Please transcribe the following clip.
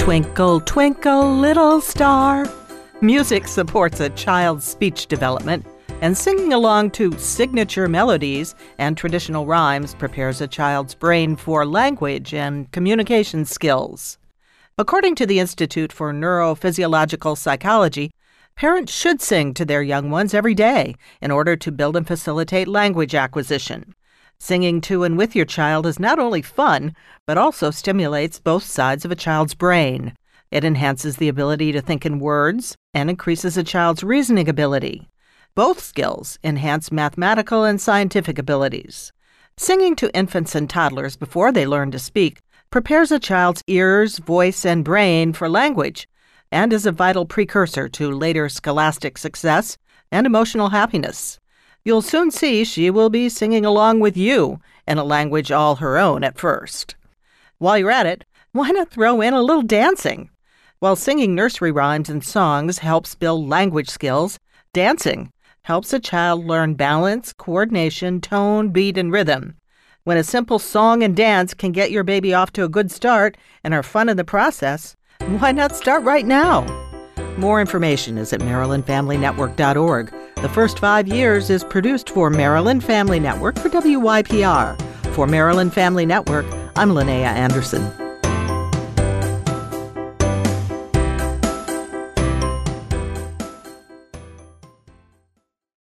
Twinkle, twinkle, little star. Music supports a child's speech development, and singing along to signature melodies and traditional rhymes prepares a child's brain for language and communication skills. According to the Institute for Neurophysiological Psychology, parents should sing to their young ones every day in order to build and facilitate language acquisition. Singing to and with your child is not only fun, but also stimulates both sides of a child's brain. It enhances the ability to think in words and increases a child's reasoning ability. Both skills enhance mathematical and scientific abilities. Singing to infants and toddlers before they learn to speak prepares a child's ears, voice, and brain for language, and is a vital precursor to later scholastic success and emotional happiness. You'll soon see she will be singing along with you in a language all her own at first. While you're at it, why not throw in a little dancing? While singing nursery rhymes and songs helps build language skills, dancing helps a child learn balance, coordination, tone, beat, and rhythm. When a simple song and dance can get your baby off to a good start and are fun in the process, why not start right now? More information is at MarylandFamilyNetwork.org. The First 5 Years is produced for Maryland Family Network for WYPR. For Maryland Family Network, I'm Linnea Anderson.